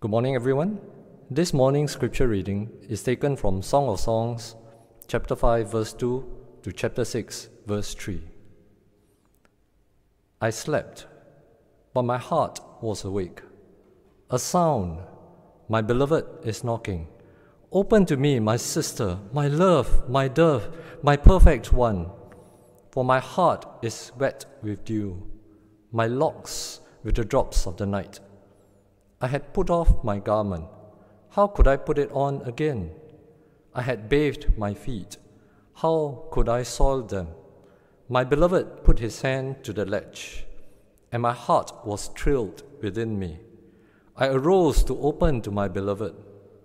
Good morning, everyone. This morning's scripture reading is taken from Song of Songs, chapter 5, verse 2 to chapter 6, verse 3. I slept, but my heart was awake. A sound, my beloved is knocking. Open to me, my sister, my love, my dove, my perfect one. For my heart is wet with dew, my locks with the drops of the night. I had put off my garment. How could I put it on again? I had bathed my feet. How could I soil them? My beloved put his hand to the latch, and my heart was thrilled within me. I arose to open to my beloved,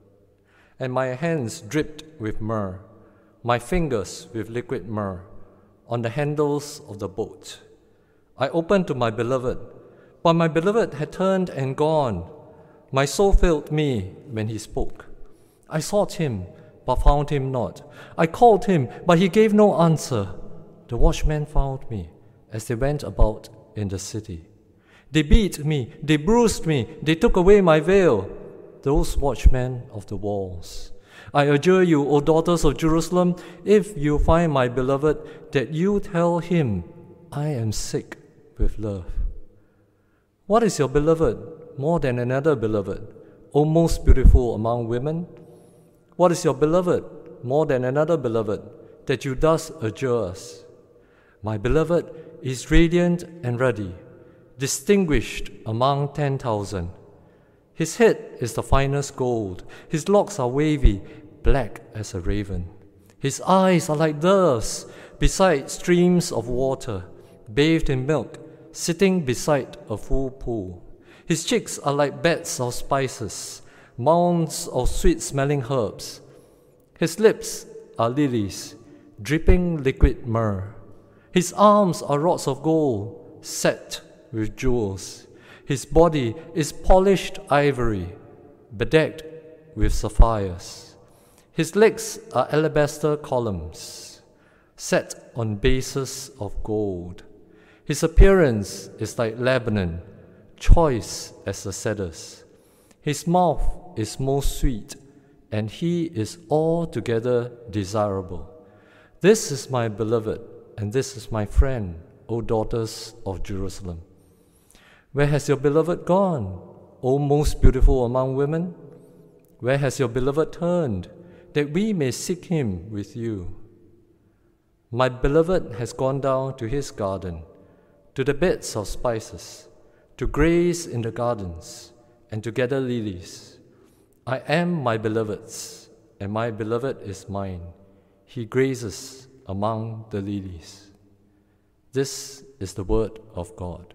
and my hands dripped with myrrh, my fingers with liquid myrrh, on the handles of the boat. I opened to my beloved, but my beloved had turned and gone. My soul failed me when he spoke. I sought him, but found him not. I called him, but he gave no answer. The watchmen found me as they went about in the city. They beat me, they bruised me, they took away my veil, those watchmen of the walls. I adjure you, O daughters of Jerusalem, if you find my beloved, that you tell him, I am sick with love. What is your beloved more than another beloved, O most beautiful among women? What is your beloved more than another beloved, that you thus adjure us? My beloved is radiant and ruddy, distinguished among 10,000. His head is the finest gold, his locks are wavy, black as a raven. His eyes are like doves beside streams of water, bathed in milk, sitting beside a full pool. His cheeks are like beds of spices, mounds of sweet-smelling herbs. His lips are lilies, dripping liquid myrrh. His arms are rods of gold, set with jewels. His body is polished ivory, bedecked with sapphires. His legs are alabaster columns, set on bases of gold. His appearance is like Lebanon, choice as the cedars. His mouth is most sweet, and he is altogether desirable. This is my beloved, and this is my friend, O daughters of Jerusalem. Where has your beloved gone, O most beautiful among women? Where has your beloved turned, that we may seek him with you? My beloved has gone down to his garden, to the beds of spices, to graze in the gardens, and to gather lilies. I am my beloved's, and my beloved is mine. He grazes among the lilies. This is the word of God.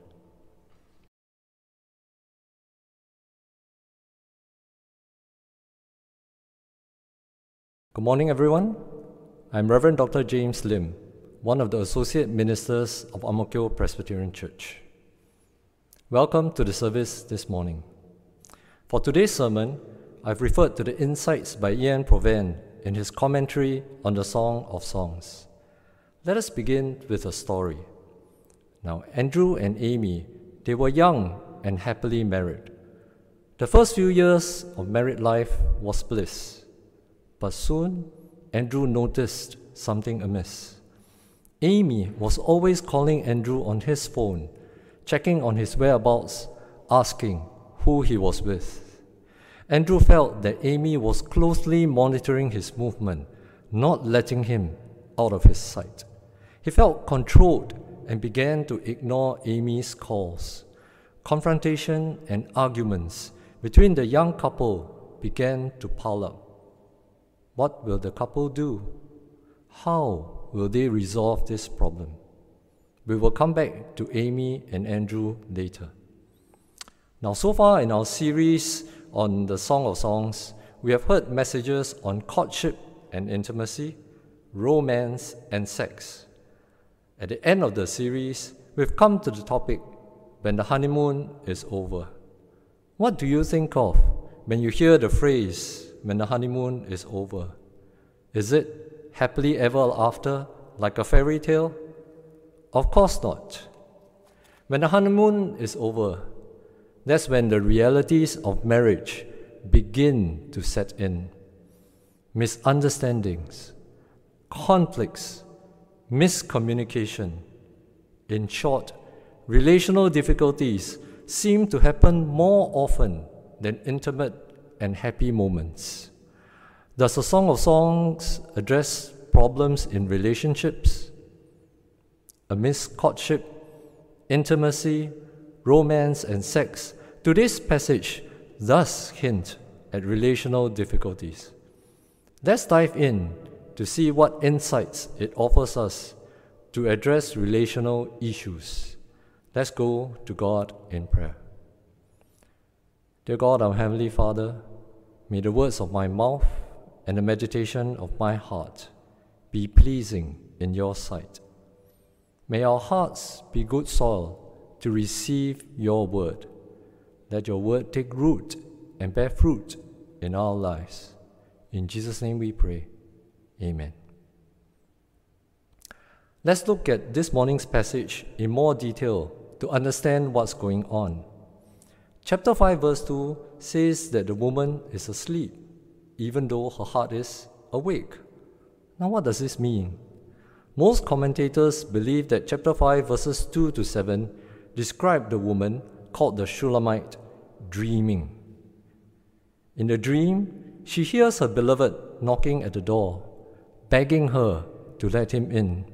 Good morning, everyone. I'm Reverend Dr. James Lim, one of the Associate Ministers of Ang Mo Kio Presbyterian Church. Welcome to the service this morning. For today's sermon, I've referred to the insights by Ian Provan in his commentary on the Song of Songs. Let us begin with a story. Now, Andrew and Amy, they were young and happily married. The first few years of married life was bliss, but soon Andrew noticed something amiss. Amy was always calling Andrew on his phone, checking on his whereabouts, asking who he was with. Andrew felt that Amy was closely monitoring his movement, not letting him out of his sight. He felt controlled and began to ignore Amy's calls. Confrontation and arguments between the young couple began to pile up. What will the couple do? How will they resolve this problem? We will come back to Amy and Andrew later. Now, so far in our series on the Song of Songs, we have heard messages on courtship and intimacy, romance and sex. At the end of the series, we've come to the topic, when the honeymoon is over. What do you think of when you hear the phrase, when the honeymoon is over? Is it happily ever after, like a fairy tale? Of course not. When the honeymoon is over, that's when the realities of marriage begin to set in. Misunderstandings, conflicts, miscommunication. In short, relational difficulties seem to happen more often than intimate and happy moments. Does the Song of Songs address problems in relationships? Amidst courtship, intimacy, romance, and sex, today's passage thus hint at relational difficulties. Let's dive in to see what insights it offers us to address relational issues. Let's go to God in prayer. Dear God, our Heavenly Father, may the words of my mouth and the meditation of my heart be pleasing in your sight. May our hearts be good soil to receive your word. Let your word take root and bear fruit in our lives. In Jesus' name we pray. Amen. Let's look at this morning's passage in more detail to understand what's going on. Chapter 5 verse 2 says that the woman is asleep, even though her heart is awake. Now what does this mean? Most commentators believe that chapter 5 verses 2 to 7 describe the woman called the Shulamite dreaming. In the dream, she hears her beloved knocking at the door, begging her to let him in.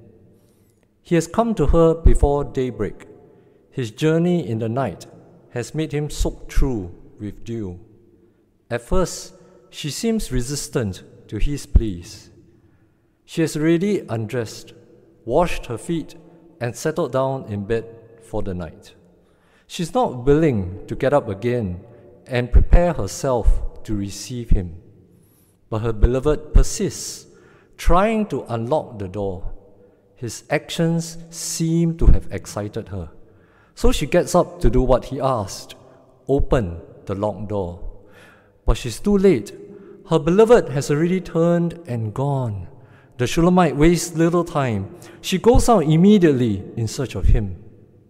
He has come to her before daybreak. His journey in the night has made him soaked through with dew. At first, she seems resistant to his pleas. She has already undressed, washed her feet, and settled down in bed for the night. She's not willing to get up again and prepare herself to receive him. But her beloved persists, trying to unlock the door. His actions seem to have excited her. So she gets up to do what he asked, open the locked door. But she's too late. Her beloved has already turned and gone. The Shulamite wastes little time. She goes out immediately in search of him.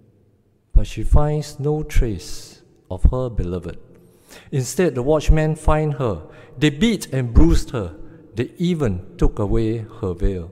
But she finds no trace of her beloved. Instead, the watchmen find her. They beat and bruised her. They even took away her veil.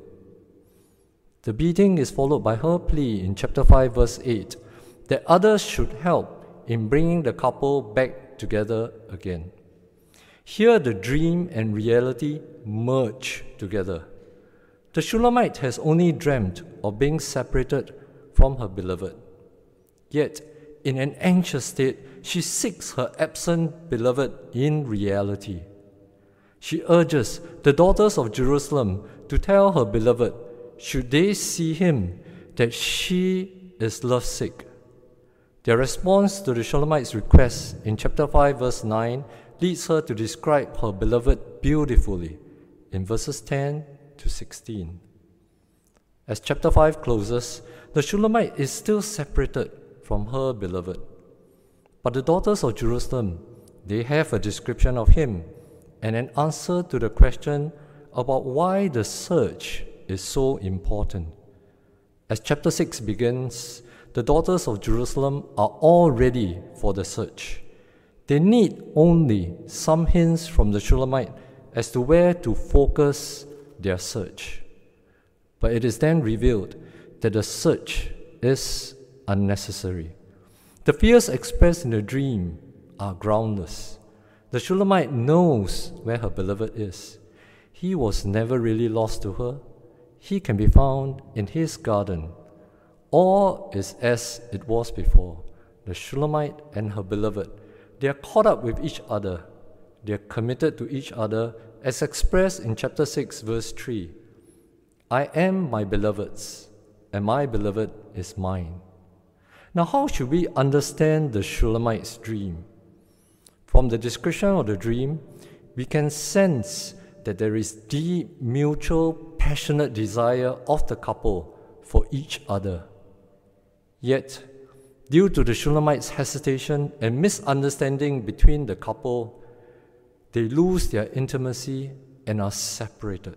The beating is followed by her plea in chapter 5 verse 8 that others should help in bringing the couple back together again. Here the dream and reality merge together. The Shulamite has only dreamt of being separated from her beloved. Yet, in an anxious state, she seeks her absent beloved in reality. She urges the daughters of Jerusalem to tell her beloved, should they see him, that she is lovesick. Their response to the Shulamite's request in chapter 5 verse 9 leads her to describe her beloved beautifully in verses 10 to 16. As chapter 5 closes, the Shulamite is still separated from her beloved. But the daughters of Jerusalem, they have a description of him and an answer to the question about why the search is so important. As chapter 6 begins, the daughters of Jerusalem are all ready for the search. They need only some hints from the Shulamite as to where to focus their search. But it is then revealed that the search is unnecessary. The fears expressed in the dream are groundless. The Shulamite knows where her beloved is. He was never really lost to her. He can be found in his garden. All is as it was before. The Shulamite and her beloved, they are caught up with each other. They are committed to each other as expressed in chapter 6 verse 3. I am my beloved's, and my beloved is mine. Now how should we understand the Shulamite's dream? From the description of the dream, we can sense that there is deep, mutual, passionate desire of the couple for each other. Yet, due to the Shulamite's hesitation and misunderstanding between the couple, they lose their intimacy and are separated.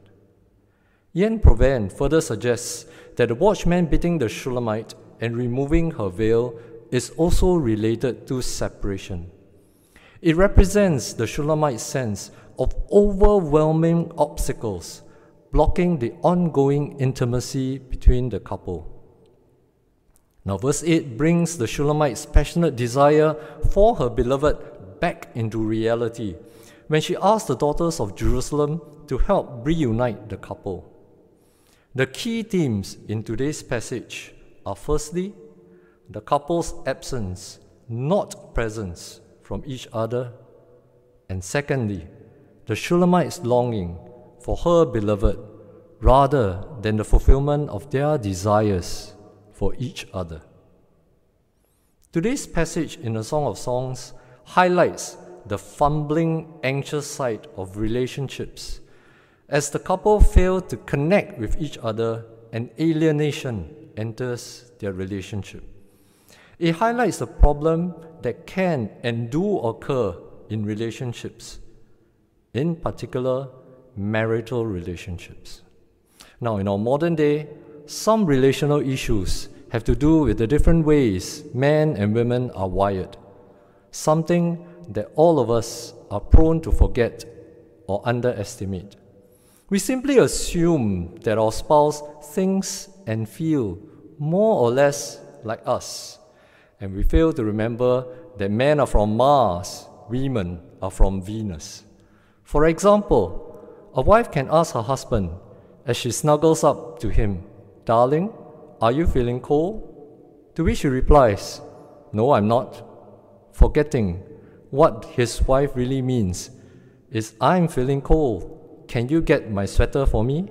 Jan Provence further suggests that the watchman beating the Shulamite and removing her veil is also related to separation. It represents the Shulamite sense of overwhelming obstacles blocking the ongoing intimacy between the couple. Now, verse 8 brings the Shulamite's passionate desire for her beloved back into reality when she asks the daughters of Jerusalem to help reunite the couple. The key themes in today's passage are firstly, the couple's absence, not presence, from each other, and secondly, the Shulamite's longing for her beloved rather than the fulfillment of their desires for each other. Today's passage in the Song of Songs highlights the fumbling, anxious side of relationships as the couple fail to connect with each other and alienation enters their relationship. It highlights the problem that can and do occur in relationships, in particular, marital relationships. Now, in our modern day, some relational issues have to do with the different ways men and women are wired, something that all of us are prone to forget or underestimate. We simply assume that our spouse thinks and feels more or less like us, and we fail to remember that men are from Mars, women are from Venus. For example, a wife can ask her husband as she snuggles up to him, "Darling, are you feeling cold?" To which he replies, "No, I'm not," forgetting what his wife really means is, "I'm feeling cold. Can you get my sweater for me?"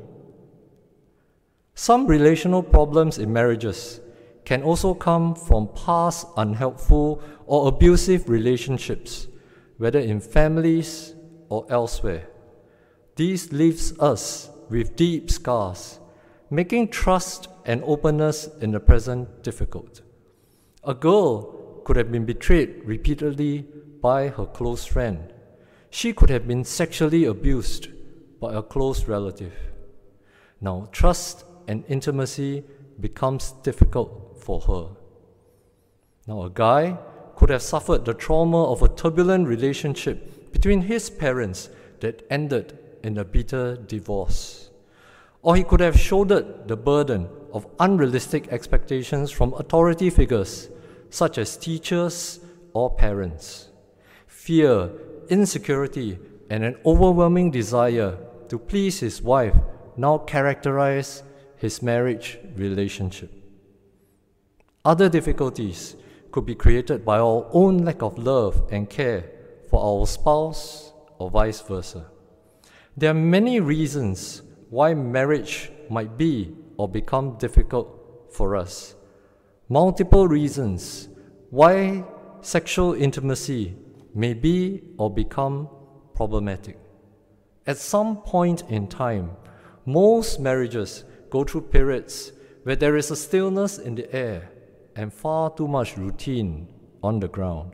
Some relational problems in marriages can also come from past unhelpful or abusive relationships, whether in families or elsewhere. This leaves us with deep scars, making trust and openness in the present difficult. A girl could have been betrayed repeatedly by her close friend. She could have been sexually abused by a close relative. Now, trust and intimacy becomes difficult for her. Now, a guy could have suffered the trauma of a turbulent relationship between his parents that ended in a bitter divorce. Or he could have shouldered the burden of unrealistic expectations from authority figures such as teachers or parents. Fear, insecurity, and an overwhelming desire to please his wife now characterize his marriage relationship. Other difficulties could be created by our own lack of love and care for our spouse or vice versa. There are many reasons why marriage might be or become difficult for us. Multiple reasons why sexual intimacy may be or become problematic. At some point in time, most marriages go through periods where there is a stillness in the air and far too much routine on the ground.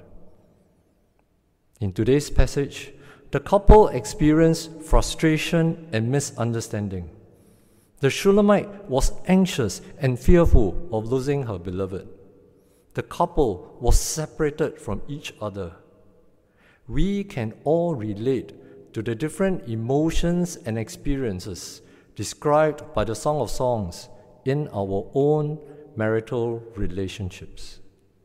In today's passage, the couple experienced frustration and misunderstanding. The Shulamite was anxious and fearful of losing her beloved. The couple was separated from each other. We can all relate to the different emotions and experiences described by the Song of Songs in our own marital relationships.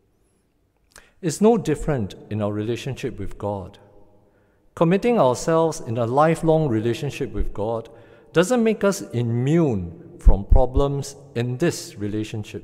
It's no different in our relationship with God. Committing ourselves in a lifelong relationship with God doesn't make us immune from problems in this relationship.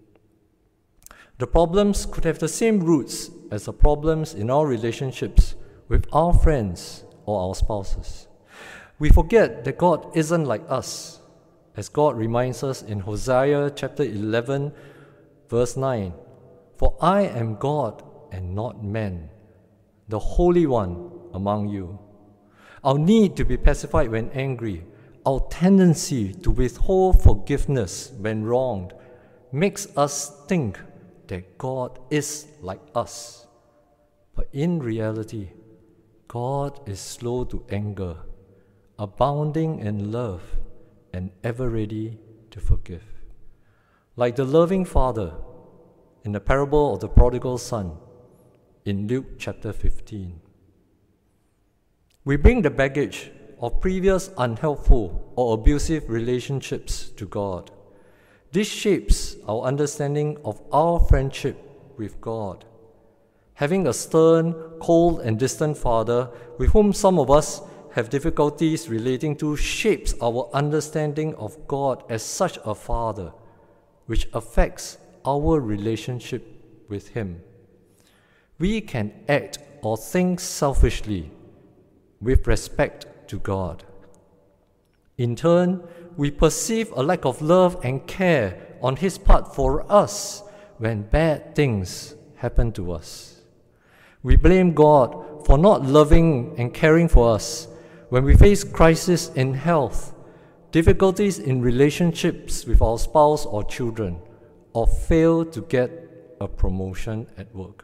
The problems could have the same roots as the problems in our relationships with our friends or our spouses. We forget that God isn't like us, as God reminds us in Hosea chapter 11, verse 9, "For I am God and not man, the Holy One among you." Our need to be pacified when angry, our tendency to withhold forgiveness when wronged, makes us think that God is like us. But in reality, God is slow to anger, abounding in love, and ever ready to forgive. Like the loving father in the parable of the prodigal son in Luke chapter 15. We bring the baggage of previous unhelpful or abusive relationships to God. This shapes our understanding of our friendship with God. Having a stern, cold, and distant father with whom some of us have difficulties relating to shapes our understanding of God as such a father, which affects our relationship with Him. We can act or think selfishly with respect to God. In turn, we perceive a lack of love and care on His part for us when bad things happen to us. We blame God for not loving and caring for us when we face crisis in health, difficulties in relationships with our spouse or children, or fail to get a promotion at work.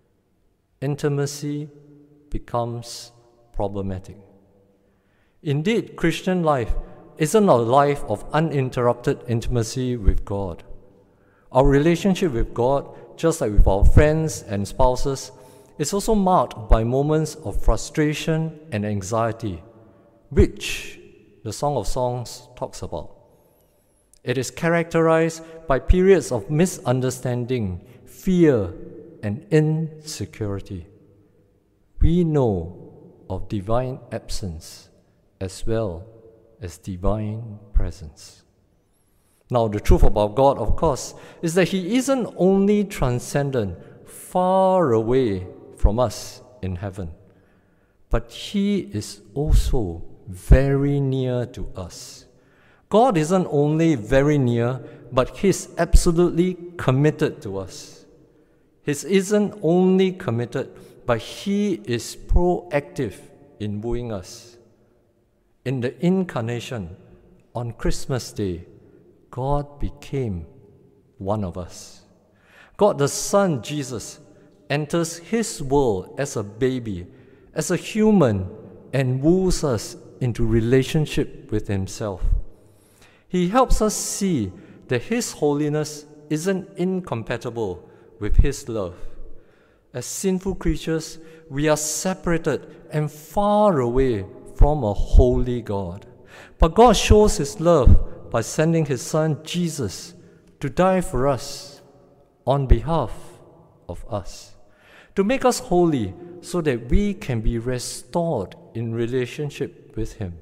Intimacy becomes problematic. Indeed, Christian life isn't a life of uninterrupted intimacy with God. Our relationship with God, just like with our friends and spouses, is also marked by moments of frustration and anxiety, which the Song of Songs talks about. It is characterized by periods of misunderstanding, fear, and insecurity. We know of divine absence as well as divine presence. Now, the truth about God, of course, is that He isn't only transcendent, far away from us in heaven, but He is also very near to us. God isn't only very near, but He's absolutely committed to us. He isn't only committed, but He is proactive in wooing us. In the Incarnation, on Christmas Day, God became one of us. God the Son, Jesus, enters His world as a baby, as a human, and woos us into relationship with Himself. He helps us see that His holiness isn't incompatible with His love. As sinful creatures, we are separated and far away from a holy God. But God shows His love by sending His Son, Jesus, to die for us on behalf of us, to make us holy so that we can be restored in relationship with Him.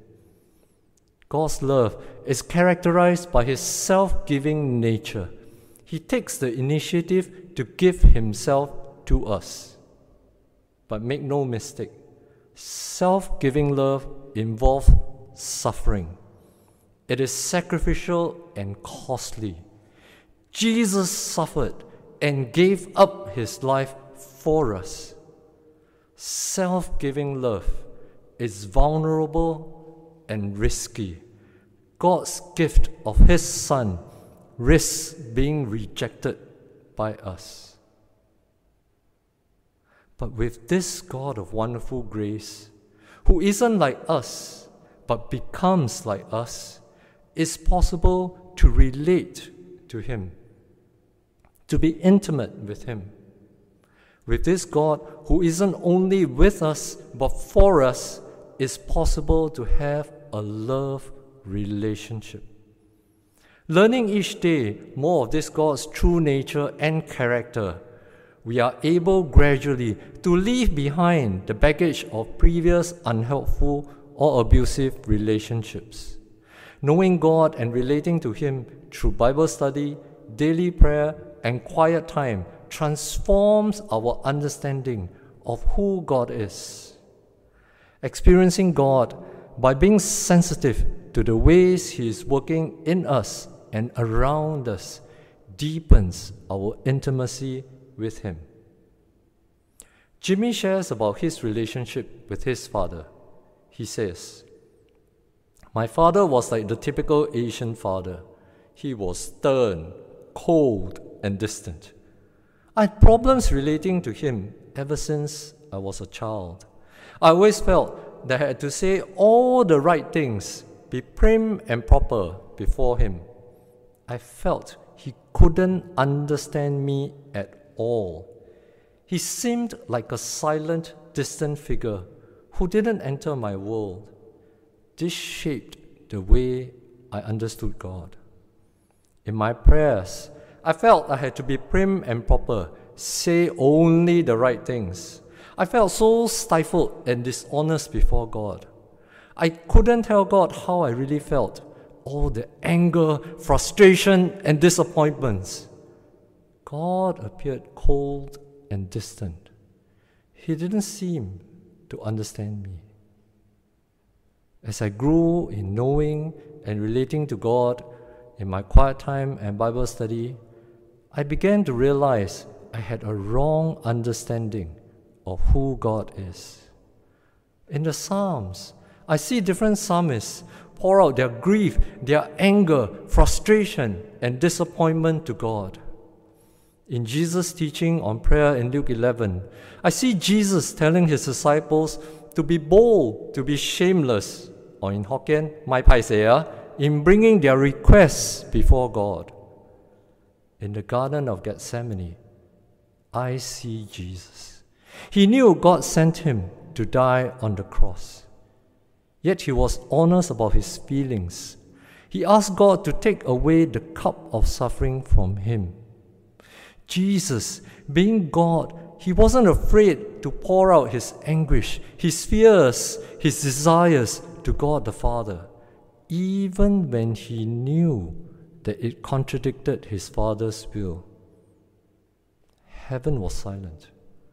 God's love is characterized by His self-giving nature. He takes the initiative to give Himself to us. But make no mistake, self-giving love involves suffering. It is sacrificial and costly. Jesus suffered and gave up His life for us. Self-giving love is vulnerable and risky. God's gift of His Son risks being rejected by us. But with this God of wonderful grace, who isn't like us, but becomes like us, it's possible to relate to Him, to be intimate with Him. With this God, who isn't only with us, but for us, it's possible to have a love relationship. Learning each day more of this God's true nature and character, we are able gradually to leave behind the baggage of previous unhelpful or abusive relationships. Knowing God and relating to Him through Bible study, daily prayer, and quiet time transforms our understanding of who God is. Experiencing God by being sensitive to the ways He is working in us and around us deepens our intimacy with Him. Jimmy shares about his relationship with his father. He says, "My father was like the typical Asian father. He was stern, cold, and distant. I had problems relating to him ever since I was a child. I always felt that I had to say all the right things, be prim and proper before him. I felt he couldn't understand me at all. He seemed like a silent, distant figure who didn't enter my world. This shaped the way I understood God. In my prayers, I felt I had to be prim and proper, say only the right things. I felt so stifled and dishonest before God. I couldn't tell God how I really felt, all the anger, frustration, and disappointments. God appeared cold and distant. He didn't seem to understand me. As I grew in knowing and relating to God in my quiet time and Bible study, I began to realize I had a wrong understanding of who God is. In the Psalms, I see different psalmists pour out their grief, their anger, frustration, and disappointment to God. In Jesus' teaching on prayer in Luke 11, I see Jesus telling his disciples to be bold, to be shameless, or in Hokkien, mai pai se, in bringing their requests before God. In the Garden of Gethsemane, I see Jesus. He knew God sent him to die on the cross. Yet he was honest about his feelings. He asked God to take away the cup of suffering from him. Jesus, being God, he wasn't afraid to pour out his anguish, his fears, his desires to God the Father, even when he knew that it contradicted his Father's will. Heaven was silent.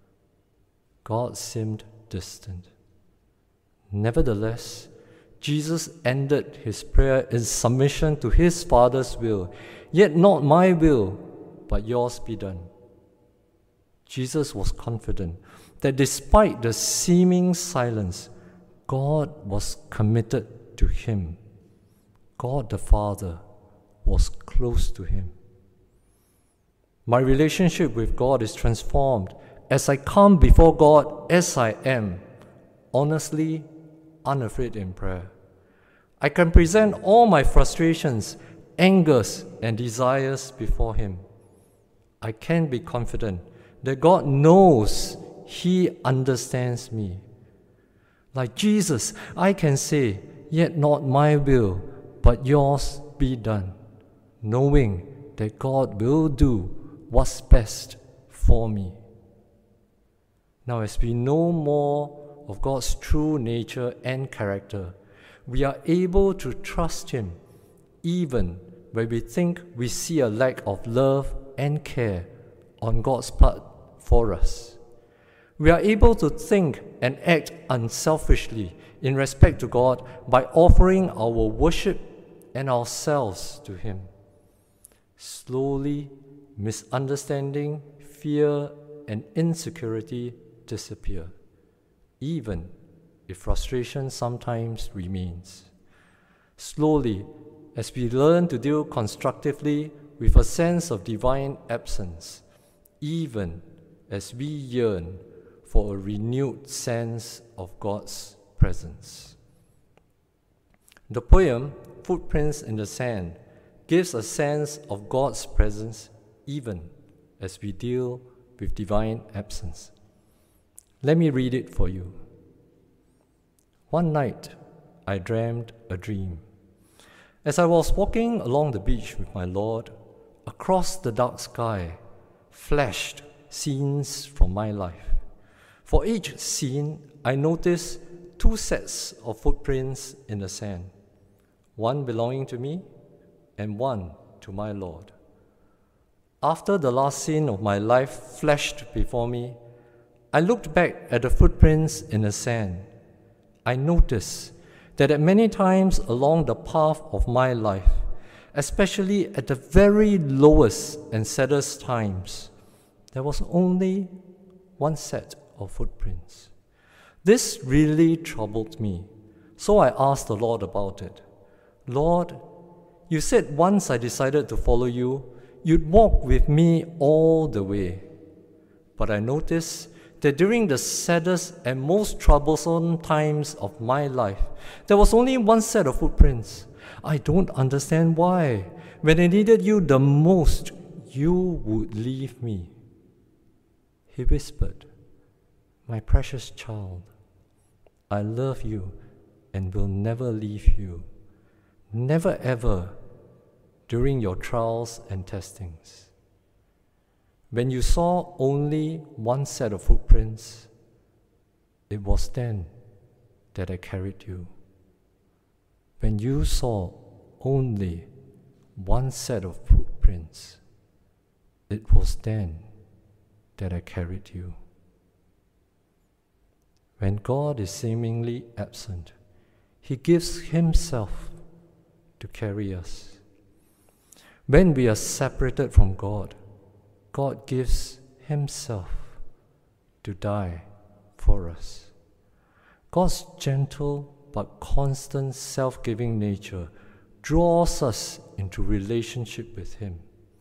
God seemed distant. Nevertheless, Jesus ended his prayer in submission to his Father's will. Yet not my will, but yours be done. Jesus was confident that despite the seeming silence, God was committed to him. God the Father was close to him. My relationship with God is transformed as I come before God as I am, honestly, unafraid in prayer. I can present all my frustrations, angers, and desires before him. I can be confident that God knows he understands me. Like Jesus, I can say, yet not my will, but yours be done, knowing that God will do what's best for me. Now, as we know more of God's true nature and character, we are able to trust him even when we think we see a lack of love and care on God's part for us. We are able to think and act unselfishly in respect to God by offering our worship and ourselves to him. Slowly, misunderstanding, fear, and insecurity disappear, even if frustration sometimes remains. Slowly, as we learn to deal constructively with a sense of divine absence, even as we yearn for a renewed sense of God's presence. The poem, Footprints in the Sand, gives a sense of God's presence even as we deal with divine absence. Let me read it for you. One night, I dreamed a dream. As I was walking along the beach with my Lord, across the dark sky flashed scenes from my life. For each scene, I noticed two sets of footprints in the sand, one belonging to me and one to my Lord. After the last scene of my life flashed before me, I looked back at the footprints in the sand. I noticed that at many times along the path of my life, especially at the very lowest and saddest times, there was only one set of footprints. This really troubled me, so I asked the Lord about it. Lord, you said once I decided to follow you, you'd walk with me all the way. But I noticed that during the saddest and most troublesome times of my life, there was only one set of footprints. I don't understand why. When I needed you the most, you would leave me. He whispered, "My precious child, I love you and will never leave you. Never ever during your trials and testings. When you saw only one set of footprints, it was then that I carried you. When you saw only one set of footprints, it was then that I carried you. When God is seemingly absent, He gives Himself to carry us. When we are separated from God, God gives Himself to die for us. God's gentle but constant self-giving nature draws us into relationship with Him.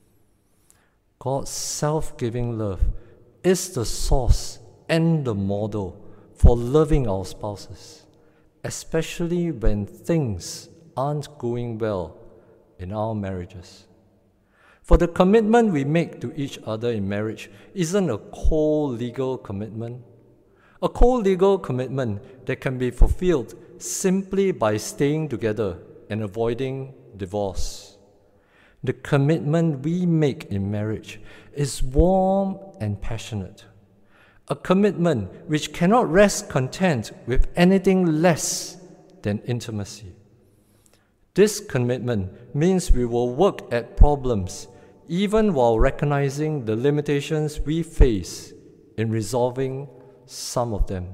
God's self-giving love is the source and the model for loving our spouses, especially when things aren't going well in our marriages. For the commitment we make to each other in marriage isn't a co-legal commitment. A co-legal commitment that can be fulfilled simply by staying together and avoiding divorce. The commitment we make in marriage is warm and passionate. A commitment which cannot rest content with anything less than intimacy. This commitment means we will work at problems even while recognizing the limitations we face in resolving some of them.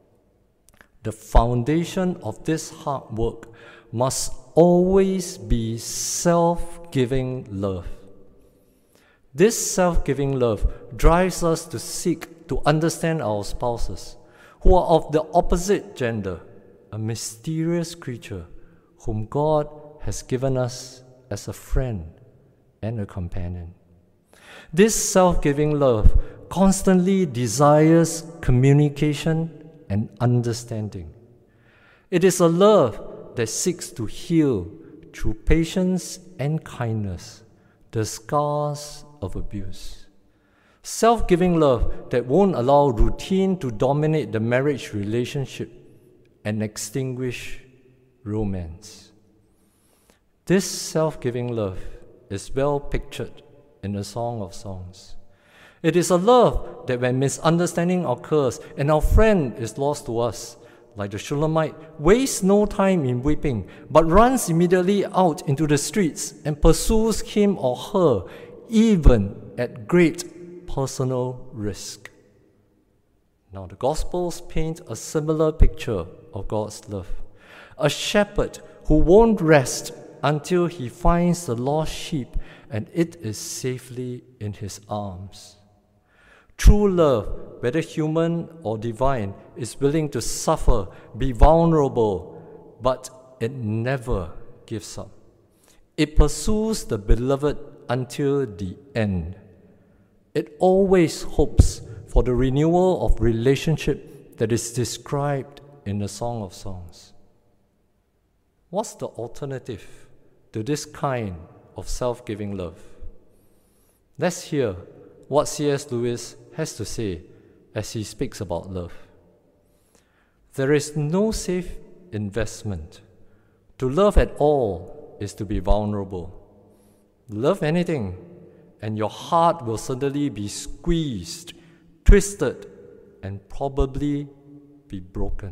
The foundation of this hard work must always be self-giving love. This self-giving love drives us to seek to understand our spouses, who are of the opposite gender, a mysterious creature whom God has given us as a friend and a companion. This self-giving love constantly desires communication and understanding. It is a love that seeks to heal through patience and kindness the scars of abuse. Self-giving love that won't allow routine to dominate the marriage relationship and extinguish romance. This self-giving love is well pictured in the Song of Songs. It is a love that when misunderstanding occurs and our friend is lost to us, like the Shulamite, wastes no time in weeping, but runs immediately out into the streets and pursues him or her, even at great personal risk. Now the Gospels paint a similar picture of God's love. A shepherd who won't rest until he finds the lost sheep and it is safely in his arms. True love, whether human or divine, is willing to suffer, be vulnerable, but it never gives up. It pursues the beloved until the end. It always hopes for the renewal of relationship that is described in the Song of Songs. What's the alternative to this kind of self-giving love? Let's hear what C.S. Lewis has to say as he speaks about love. There is no safe investment. To love at all is to be vulnerable. Love anything, and your heart will suddenly be squeezed, twisted, and probably be broken.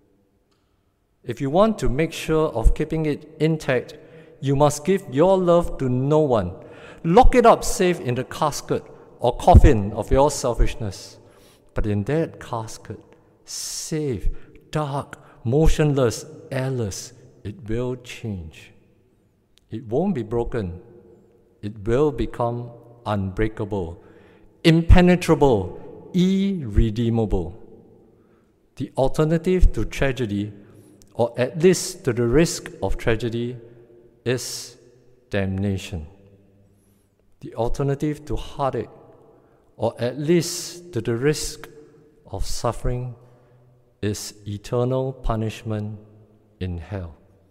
If you want to make sure of keeping it intact, you must give your love to no one. Lock it up safe in the casket or coffin of your selfishness. But in that casket, safe, dark, motionless, airless, it will change. It won't be broken. It will become unbreakable, impenetrable, irredeemable. The alternative to tragedy, or at least to the risk of tragedy, is damnation. The alternative to heartache, or at least to the risk of suffering, is eternal punishment in hell.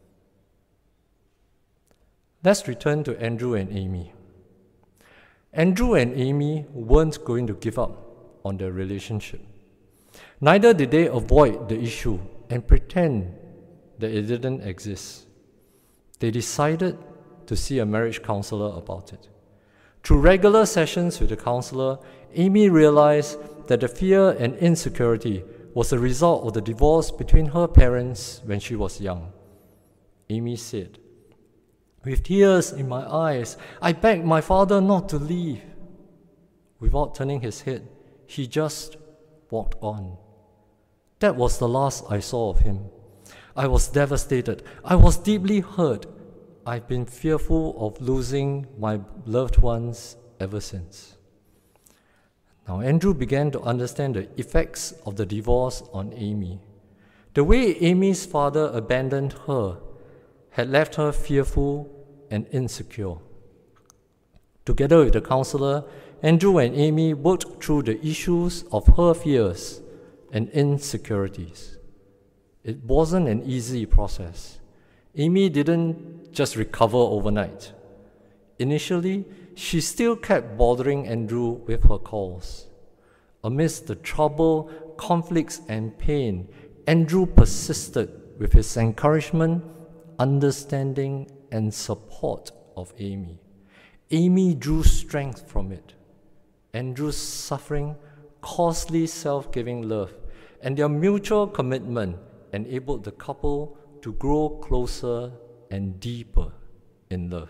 Let's return to Andrew and Amy. Andrew and Amy weren't going to give up on their relationship. Neither did they avoid the issue and pretend that it didn't exist. They decided to see a marriage counselor about it. Through regular sessions with the counselor, Amy realized that the fear and insecurity was a result of the divorce between her parents when she was young. Amy said, "With tears in my eyes, I begged my father not to leave." Without turning his head, he just walked on. That was the last I saw of him. I was devastated. I was deeply hurt. I've been fearful of losing my loved ones ever since. Now, Andrew began to understand the effects of the divorce on Amy. The way Amy's father abandoned her had left her fearful and insecure. Together with the counselor, Andrew and Amy worked through the issues of her fears and insecurities. It wasn't an easy process. Amy didn't just recover overnight. Initially, she still kept bothering Andrew with her calls. Amidst the trouble, conflicts, and pain, Andrew persisted with his encouragement, understanding, and support of Amy. Amy drew strength from it. Andrew's suffering, costly self-giving love, and their mutual commitment enabled the couple to grow closer and deeper in love.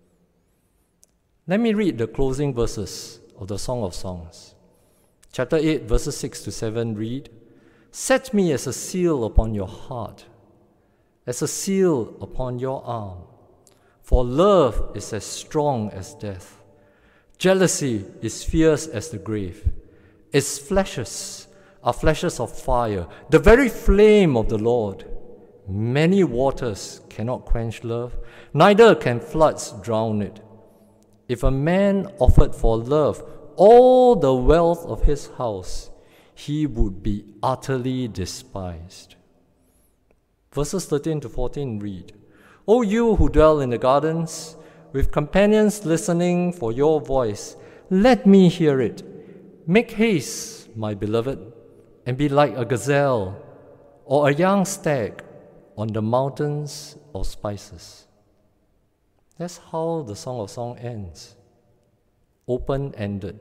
Let me read the closing verses of the Song of Songs. Chapter 8, verses 6 to 7 read, "Set me as a seal upon your heart, as a seal upon your arm. For love is as strong as death. Jealousy is fierce as the grave. Its flashes are flashes of fire, the very flame of the Lord. Many waters cannot quench love, neither can floods drown it. If a man offered for love all the wealth of his house, he would be utterly despised." Verses 13 to 14 read, "O you who dwell in the gardens, with companions listening for your voice, let me hear it. Make haste, my beloved, and be like a gazelle or a young stag on the mountains of spices." That's how the Song of Songs ends, open-ended.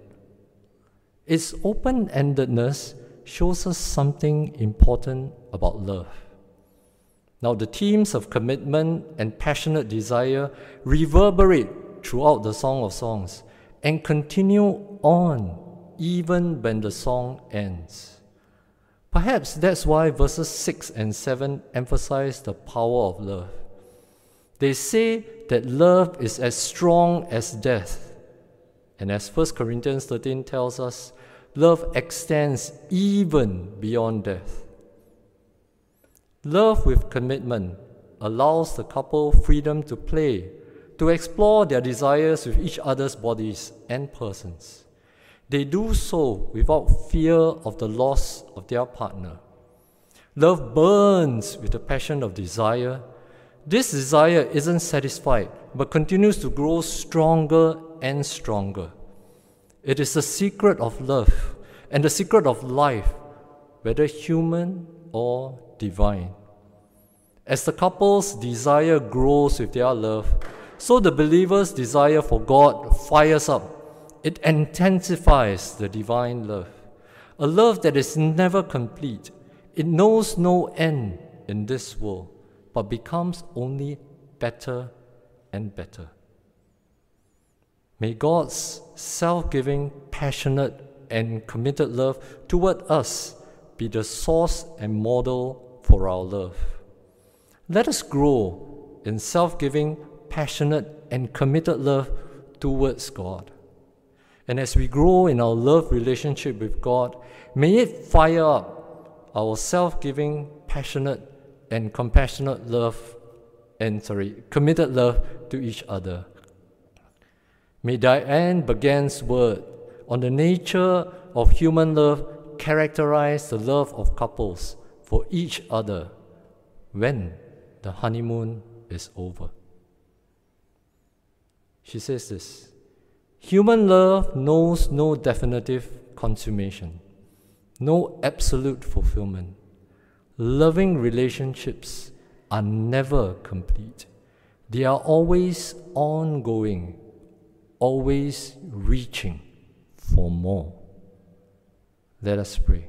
Its open-endedness shows us something important about love. Now, the themes of commitment and passionate desire reverberate throughout the Song of Songs and continue on even when the song ends. Perhaps that's why verses 6 and 7 emphasize the power of love. They say that love is as strong as death. And as 1 Corinthians 13 tells us, love extends even beyond death. Love with commitment allows the couple freedom to play, to explore their desires with each other's bodies and persons. They do so without fear of the loss of their partner. Love burns with the passion of desire. This desire isn't satisfied, but continues to grow stronger and stronger. It is the secret of love and the secret of life, whether human or divine. As the couple's desire grows with their love, so the believer's desire for God fires up. It intensifies the divine love, a love that is never complete. It knows no end in this world, but becomes only better and better. May God's self-giving, passionate, and committed love toward us be the source and model for our love. Let us grow in self-giving, passionate, and committed love towards God. And as we grow in our love relationship with God, may it fire up our self-giving, passionate, and compassionate love, committed love to each other. May Diane Beghen's word on the nature of human love characterize the love of couples for each other when the honeymoon is over. She says this: human love knows no definitive consummation, no absolute fulfillment. Loving relationships are never complete. They are always ongoing, always reaching for more. Let us pray.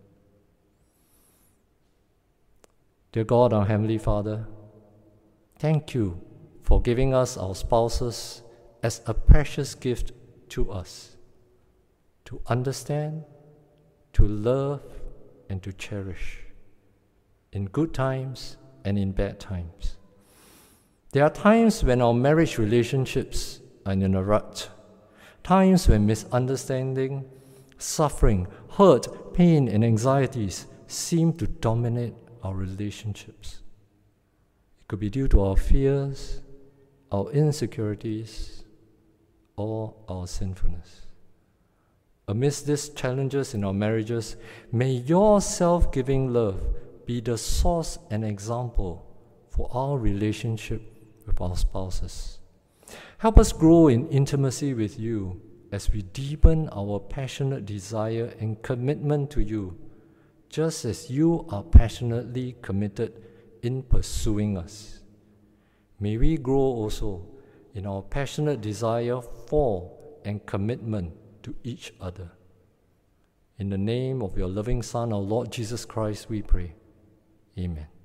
Dear God, our Heavenly Father, thank you for giving us our spouses as a precious gift to us, to understand, to love, and to cherish, in good times and in bad times. There are times when our marriage relationships are in a rut, times when misunderstanding, suffering, hurt, pain, and anxieties seem to dominate our relationships. It could be due to our fears, our insecurities, or our sinfulness. Amidst these challenges in our marriages, may your self-giving love be the source and example for our relationship with our spouses. Help us grow in intimacy with you as we deepen our passionate desire and commitment to you, just as you are passionately committed in pursuing us. May we grow also in our passionate desire for and commitment to each other. In the name of your loving Son, our Lord Jesus Christ, we pray. Amen.